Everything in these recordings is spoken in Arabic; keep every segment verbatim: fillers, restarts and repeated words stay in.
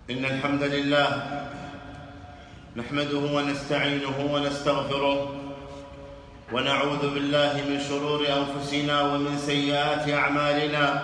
إن الحمد لله نحمده ونستعينه ونستغفره ونعوذ بالله من شرور أنفسنا ومن سيئات أعمالنا.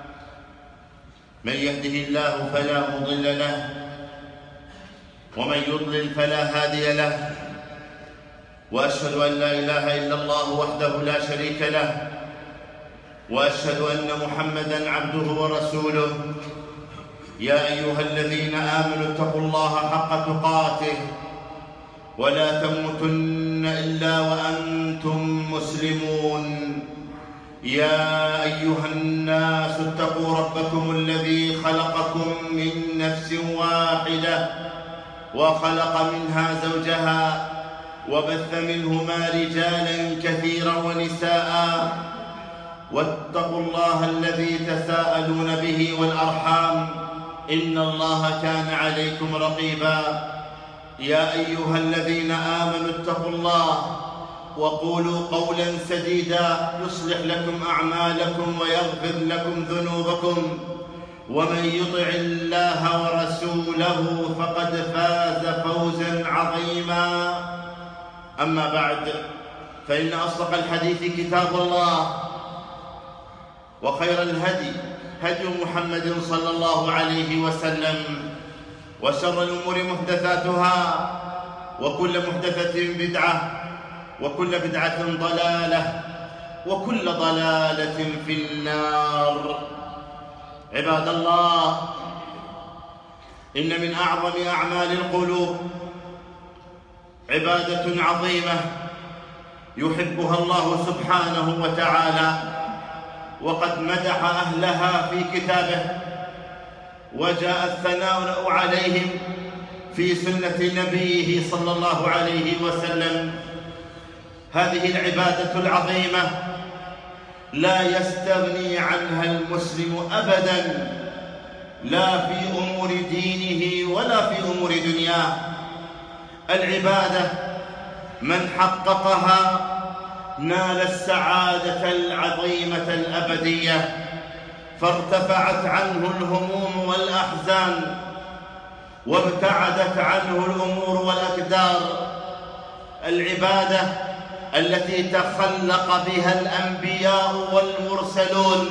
من يهده الله فلا مضل له ومن يضلل فلا هادي له، وأشهد أن لا إله إلا الله وحده لا شريك له، وأشهد أن محمدًا عبده ورسوله. يا أيها الذين آمنوا اتقوا الله حق تقاته ولا تموتن إلا وأنتم مسلمون. يا أيها الناس اتقوا ربكم الذي خلقكم من نفس واحدة وخلق منها زوجها وبث منهما رجالا كثيرا ونساء، واتقوا الله الذي تساءلون به والأرحام إن الله كان عليكم رقيبا. يا أيها الذين آمنوا اتقوا الله وقولوا قولا سديدا يصلح لكم أعمالكم ويغفر لكم ذنوبكم، ومن يطع الله ورسوله فقد فاز فوزا عظيما. أما بعد، فإن أصدق الحديث كتاب الله، وخير الهدي هدي محمد صلى الله عليه وسلم، وشر الأمور محدثاتها، وكل محدثة بدعة، وكل بدعة ضلالة، وكل ضلالة في النار. عباد الله، إن من أعظم أعمال القلوب عبادة عظيمة يحبها الله سبحانه وتعالى، وقد مدح أهلها في كتابه، وجاء الثناء عليهم في سنة نبيه صلى الله عليه وسلم. هذه العبادة العظيمة لا يستغني عنها المسلم أبداً، لا في أمور دينه ولا في أمور دنياه. العبادة من حققها نال السعادة العظيمة الأبدية، فارتفعت عنه الهموم والأحزان، وابتعدت عنه الأمور والأكدار. العبادة التي تخلق بها الأنبياء والمرسلون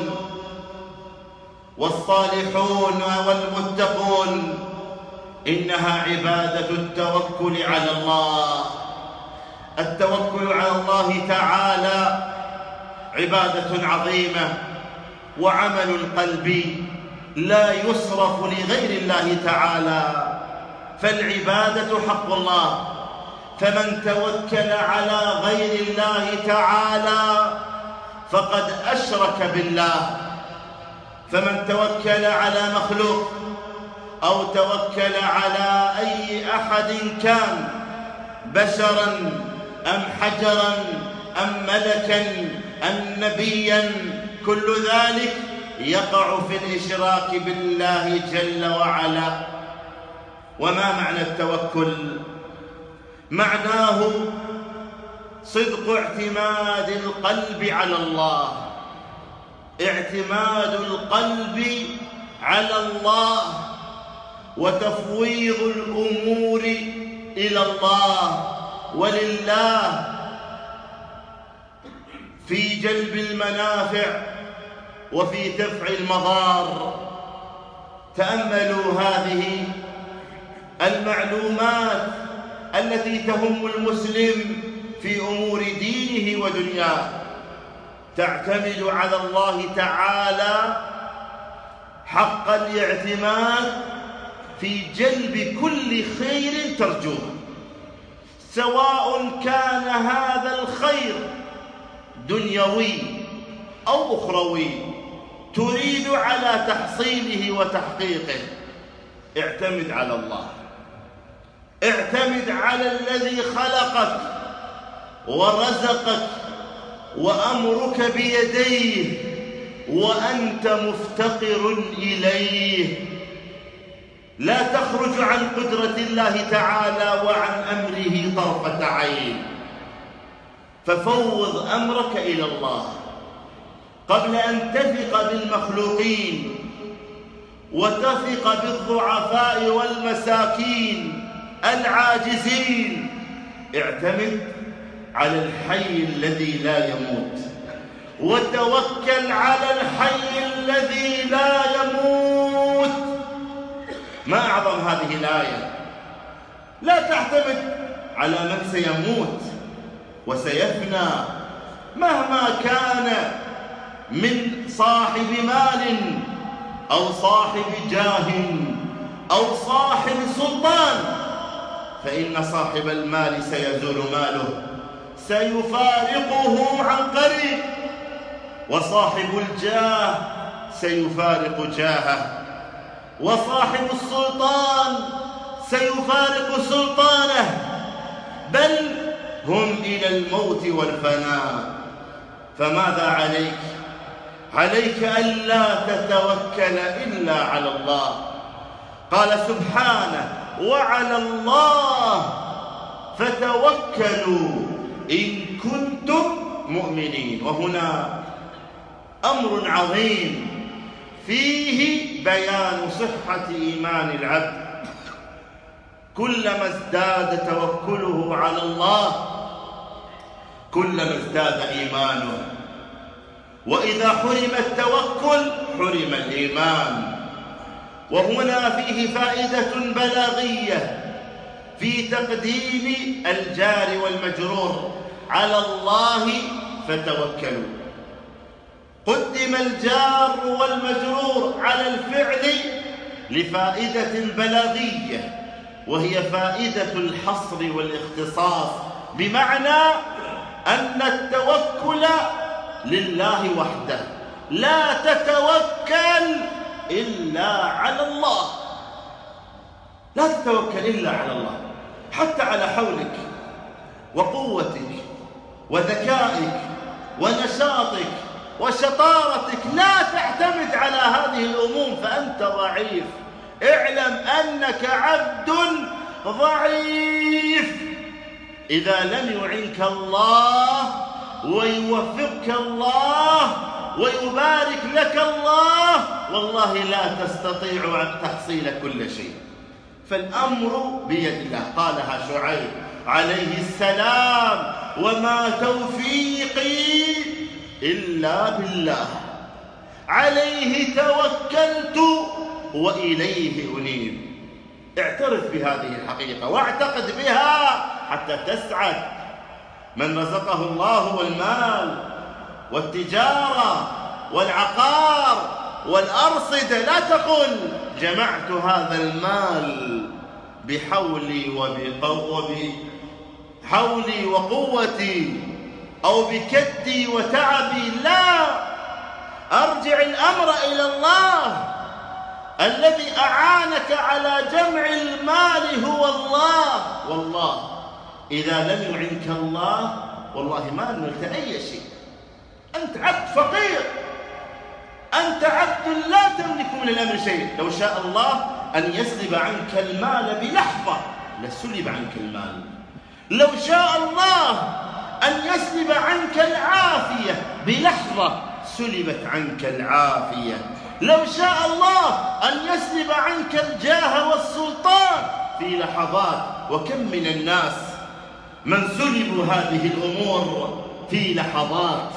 والصالحون والمتقون، إنها عبادة التوكل على الله. التوكل على الله تعالى عبادة عظيمة، وعمل القلب لا يصرف لغير الله تعالى، فالعبادة حق الله. فمن توكل على غير الله تعالى فقد أشرك بالله. فمن توكل على مخلوق أو توكل على أي أحد كان، بشراً أم حجراً أم ملكاً أم نبياً، كل ذلك يقع في الإشراك بالله جل وعلا. وما معنى التوكل؟ معناه صدق اعتماد القلب على الله، اعتماد القلب على الله، وتفويض الأمور إلى الله ولله في جلب المنافع وفي دفع المضار. تأملوا هذه المعلومات التي تهم المسلم في أمور دينه ودنياه، تعتمد على الله تعالى حق الاعتماد في جلب كل خير ترجوه، سواء كان هذا الخير دنيوي أو أخروي تريد على تحصيله وتحقيقه. اعتمد على الله، اعتمد على الذي خلقك ورزقك وأمرك بيديه وأنت مفتقر إليه. لا تخرج عن قدرة الله تعالى وعن أمره طرفة عين، ففوض أمرك إلى الله قبل أن تثق بالمخلوقين وتثق بالضعفاء والمساكين العاجزين. اعتمد على الحي الذي لا يموت، وتوكل على الحي الذي لا يموت. ما أعظم هذه الآية! لا تعتمد على من سيموت وسيفنى مهما كان من صاحب مال أو صاحب جاه أو صاحب سلطان، فإن صاحب المال سيزول ماله، سيفارقه عن قريب، وصاحب الجاه سيفارق جاهه، وصاحب السلطان سيفارق سلطانه، بل هم إلى الموت والفناء. فماذا عليك؟ عليك ألا تتوكل إلا على الله. قال سبحانه: وعلى الله فتوكلوا إن كنتم مؤمنين. وهنا أمر عظيم فيه بيان صحة إيمان العبد. كلما ازداد توكله على الله كلما ازداد إيمانه، وإذا حرم التوكل حرم الإيمان. وهنا فيه فائدة بلاغية في تقديم الجار والمجرور على الله فتوكلوا. قدم الجار والمجرور على الفعل لفائدة بلاغية، وهي فائدة الحصر والاختصاص، بمعنى أن التوكل لله وحده، لا تتوكل إلا على الله. لا تتوكل إلا على الله، حتى على حولك وقوتك وذكائك ونشاطك وشطارتك لا تعتمد على هذه الأمور، فأنت ضعيف. اعلم أنك عبد ضعيف. إذا لم يعنك الله ويوفقك الله ويبارك لك الله، والله لا تستطيع أن تحصيل كل شيء. فالأمر بيد الله. قالها شعيب عليه السلام: وما توفيقي إلا بالله، عليه توكلت وإليه أنيب. اعترف بهذه الحقيقة واعتقد بها حتى تسعد. من رزقه الله المال والتجارة والعقار والأرصدة، لا تقل جمعت هذا المال بحولي وبحولي وقوتي أو بكدي وتعبي. لا، أرجع الأمر إلى الله. الذي أعانك على جمع المال هو الله. والله إذا لم يعنك الله والله ما نلت أي شيء. أنت عبد فقير، أنت عبد لا تملك من الأمر شيء. لو شاء الله أن يسلب عنك المال بلحظة لسلب عنك المال. لو شاء الله أن يسلب عنك العافية بلحظة سلبت عنك العافية. لو شاء الله أن يسلب عنك الجاه والسلطان في لحظات. وكم من الناس من سلبوا هذه الأمور في لحظات.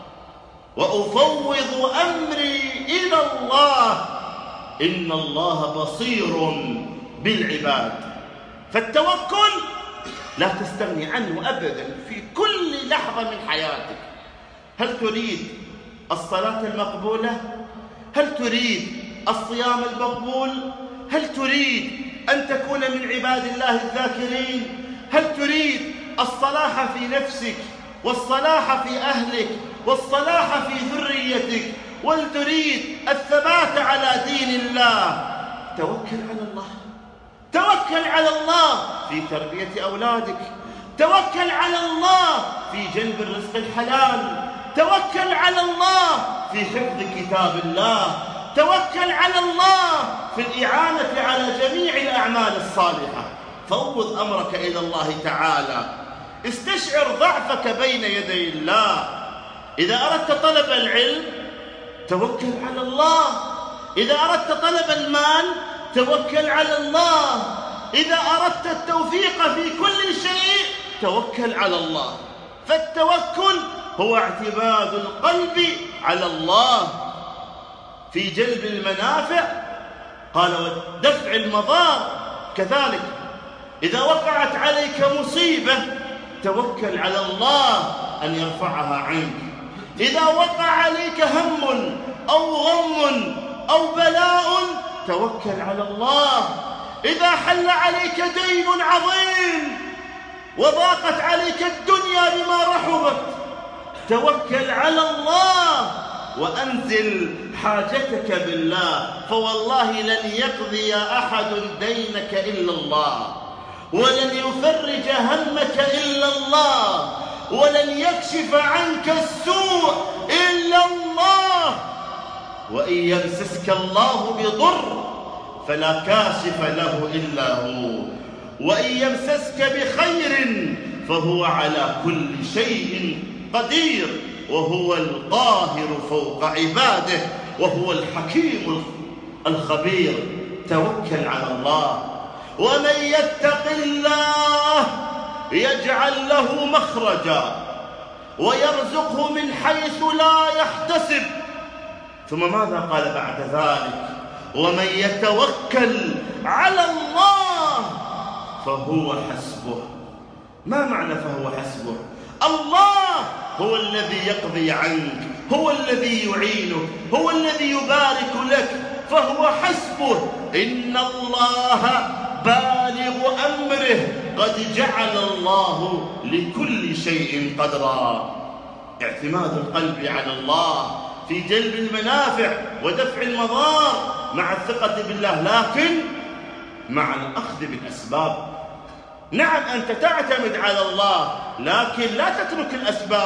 وأفوض أمري إلى الله إن الله بصير بالعباد. فالتوكل لا تستغني عنه أبدا في كل لحظة من حياتك. هل تريد الصلاة المقبولة؟ هل تريد الصيام المقبول؟ هل تريد أن تكون من عباد الله الذاكرين؟ هل تريد الصلاح في نفسك والصلاح في أهلك والصلاح في ذريتك، وتريد الثبات على دين الله؟ توكل على الله. توكل على الله في تربية أولادك، توكل على الله في جلب الرزق الحلال، توكل على الله في حفظ كتاب الله، توكل على الله في الإعانة على جميع الأعمال الصالحة. فوض أمرك إلى الله تعالى. استشعر ضعفك بين يدي الله. إذا أردت طلب العلم توكل على الله. إذا أردت طلب المال توكل على الله، إذا أردت التوفيق في كل شيء توكل على الله. فالتوكل هو اعتماد القلب على الله في جلب المنافع، قال ودفع المضار كذلك. إذا وقعت عليك مصيبة توكل على الله أن يرفعها عنك. إذا وقع عليك هم أو غم أو بلاء توكل على الله. إذا حل عليك دين عظيم وضاقت عليك الدنيا بما رحبت توكل على الله وأنزل حاجتك بالله، فوالله لن يقضي أحد دينك إلا الله، ولن يفرج همك إلا الله، ولن يكشف عنك السوء إلا الله. وإن يمسسك الله بضر فلا كاشف له إلا هو، وإن يمسسك بخير فهو على كل شيء قدير، وهو القاهر فوق عباده، وهو الحكيم الخبير. توكل على الله. ومن يتق الله يجعل له مخرجا ويرزقه من حيث لا يحتسب. ثم ماذا قال بعد ذلك؟ ومن يتوكل على الله فهو حسبه. ما معنى فهو حسبه؟ الله هو الذي يقضي عنك، هو الذي يعينك، هو الذي يبارك لك، فهو حسبه. إن الله بالغ أمره قد جعل الله لكل شيء قدرا. اعتماد القلب على الله في جلب المنافع ودفع المضار مع الثقة بالله، لكن مع الأخذ بالأسباب. نعم أنت تعتمد على الله، لكن لا تترك الأسباب.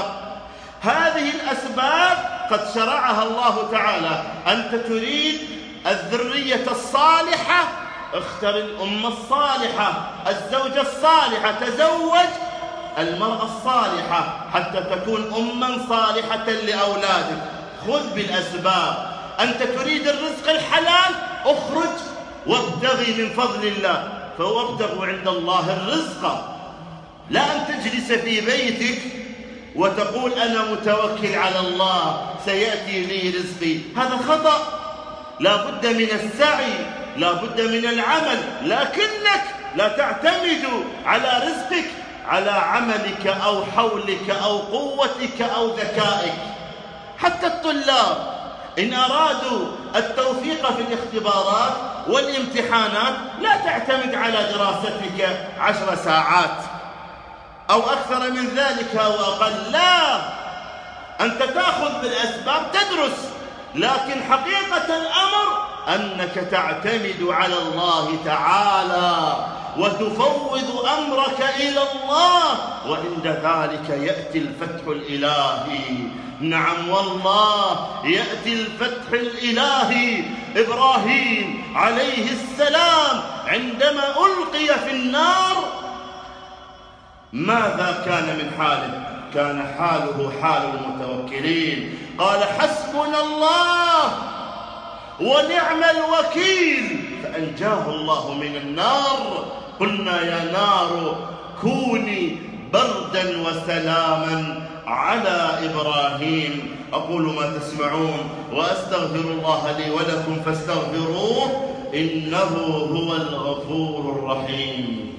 هذه الأسباب قد شرعها الله تعالى. أنت تريد الذرية الصالحة، اختر الأمة الصالحة، الزوجة الصالحة، تزوج المرأة الصالحة حتى تكون أما صالحة لأولادك. خذ بالأسباب. أنت تريد الرزق الحلال، اخرج وابتغي من فضل الله، فوابتغوا عند الله الرزق. لا أن تجلس في بيتك وتقول أنا متوكل على الله سيأتي لي رزقي. هذا خطأ. لا بد من السعي، لا بد من العمل، لكنك لا تعتمد على رزقك على عملك أو حولك أو قوتك أو ذكائك. حتى الطلاب إن أرادوا التوفيق في الاختبارات والامتحانات لا تعتمد على دراستك عشر ساعات أو أكثر من ذلك أو أقل، لا، أنت تأخذ بالأسباب تدرس، لكن حقيقة الأمر أنك تعتمد على الله تعالى وتفوض أمرك إلى الله، وعند ذلك يأتي الفتح الإلهي. نعم والله يأتي الفتح الإلهي. إبراهيم عليه السلام عندما ألقي في النار ماذا كان من حاله؟ كان حاله حال المتوكلين. قال حسبنا الله ونعم الوكيل، فأنجاه الله من النار. قلنا يا نار كوني بردا وسلاما على إبراهيم. أقول ما تسمعون وأستغفر الله لي ولكم فاستغفروه إنه هو الغفور الرحيم.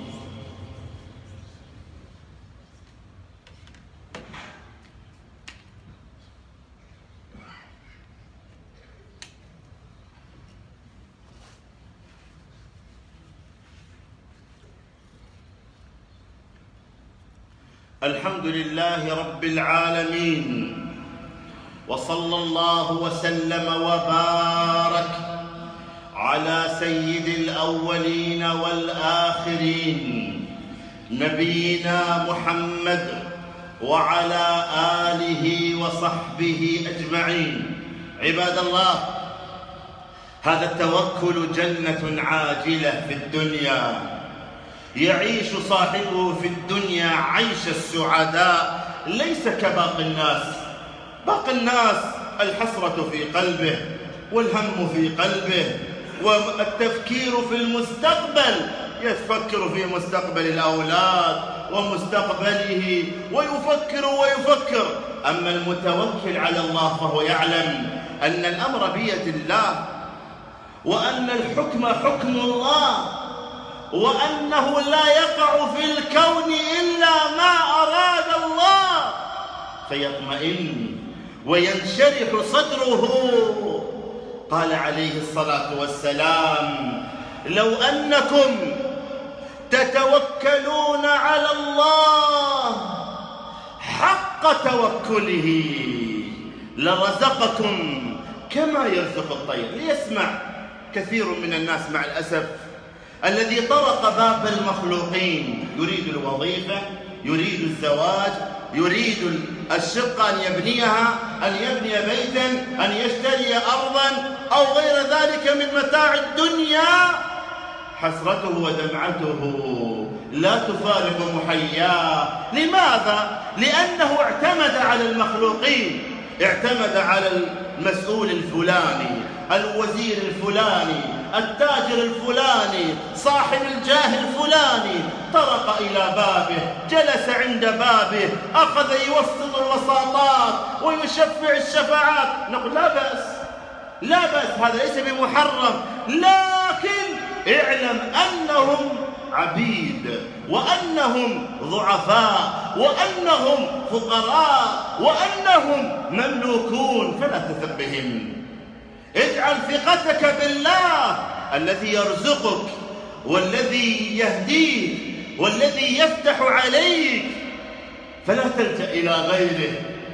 الحمد لله رب العالمين، وصلى الله وسلم وبارك على سيد الأولين والآخرين نبينا محمد وعلى آله وصحبه أجمعين. عباد الله، هذا التوكل جنة عاجلة في الدنيا يعيش صاحبه في الدنيا عيش السعداء، ليس كباقي الناس. باقي الناس الحسرة في قلبه والهم في قلبه والتفكير في المستقبل، يفكر في مستقبل الأولاد ومستقبله ويفكر ويفكر. أما المتوكل على الله فهو يعلم أن الأمر بيد الله، وأن الحكم حكم الله، وأنه لا يقع في الكون إلا ما أراد الله، فيطمئن وينشرح صدره. قال عليه الصلاة والسلام: لو أنكم تتوكلون على الله حق توكله لرزقكم كما يرزق الطير. ليسمع كثير من الناس مع الأسف الذي طرق باب المخلوقين، يريد الوظيفة، يريد الزواج، يريد الشقة أن يبنيها، أن يبني بيتا، أن يشتري أرضا أو غير ذلك من متاع الدنيا. حسرته ودمعته لا تفارق محياه. لماذا؟ لأنه اعتمد على المخلوقين، اعتمد على المسؤول الفلاني، الوزير الفلاني، التاجر الفلاني، صاحب الجاه الفلاني. طرق إلى بابه، جلس عند بابه، أخذ يوسط الوساطات ويشفع الشفاعات. نقول لا بأس، لا بأس، هذا ليس بمحرم، لكن اعلم أنهم عبيد، وأنهم ضعفاء، وأنهم فقراء، وأنهم مملوكون، فلا تثق بهم. اجعل ثقتك بالله الذي يرزقك والذي يهديك والذي يفتح عليك، فلا تلجأ إلى غيره.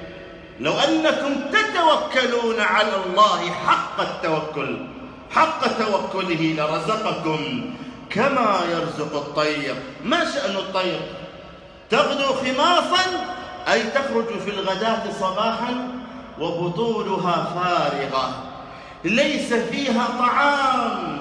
لو أنكم تتوكلون على الله حق التوكل، حق توكله لرزقكم كما يرزق الطير. ما شأن الطير؟ تغدو خماصا، أي تخرج في الغداة صباحا وبطونها فارغة ليس فيها طعام.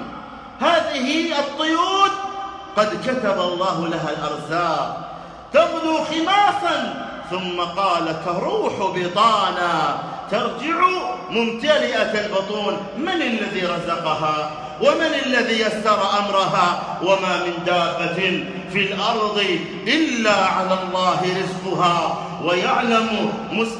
هذه الطيور قد كتب الله لها الأرزاق، تغدو خماصا ثم قال تروح بطانا، ترجع ممتلئة البطون. من الذي رزقها؟ ومن الذي يسر أمرها؟ وما من دابة في الأرض إلا على الله رزقها ويعلم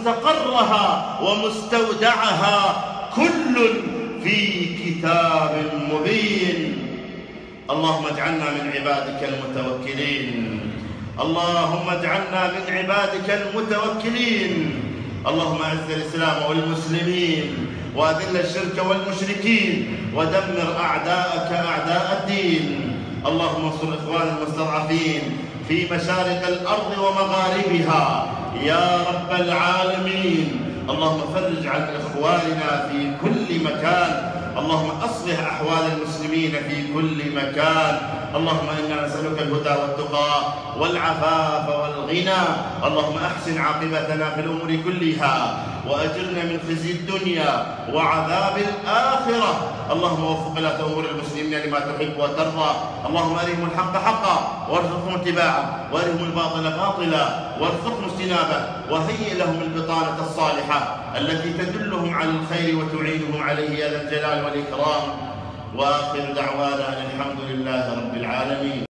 مستقرها ومستودعها، كل في كتاب مبين. اللهم اجعلنا من عبادك المتوكلين، اللهم اجعلنا من عبادك المتوكلين. اللهم اعز الإسلام والمسلمين، وأذل الشرك والمشركين، ودمر أعداءك أعداء الدين. اللهم انصر إخوان المستضعفين في مشارق الأرض ومغاربها يا رب العالمين. اللهم فرج عن إخواننا في كل مكان، اللهم أصلح أحوال المسلمين في كل مكان. اللهم إنا نسألك الهدى والتقى والعفاف والغنى. اللهم أحسن عاقبتنا في الأمور كلها، وأجرنا من خزي الدنيا وعذاب الآخرة. اللهم وفق ولاة أمور المسلمين لما تحب وترضى. اللهم أرهم الحق حقا وارزقهم اتباعه، وأرهم الباطل باطلا وارزقهم اجتنابه، وهيئ لهم البطانة الصالحة التي تدلهم على الخير وتعينهم عليه يا ذا الجلال والإكرام. وآخر دعوانا الحمد لله رب العالمين.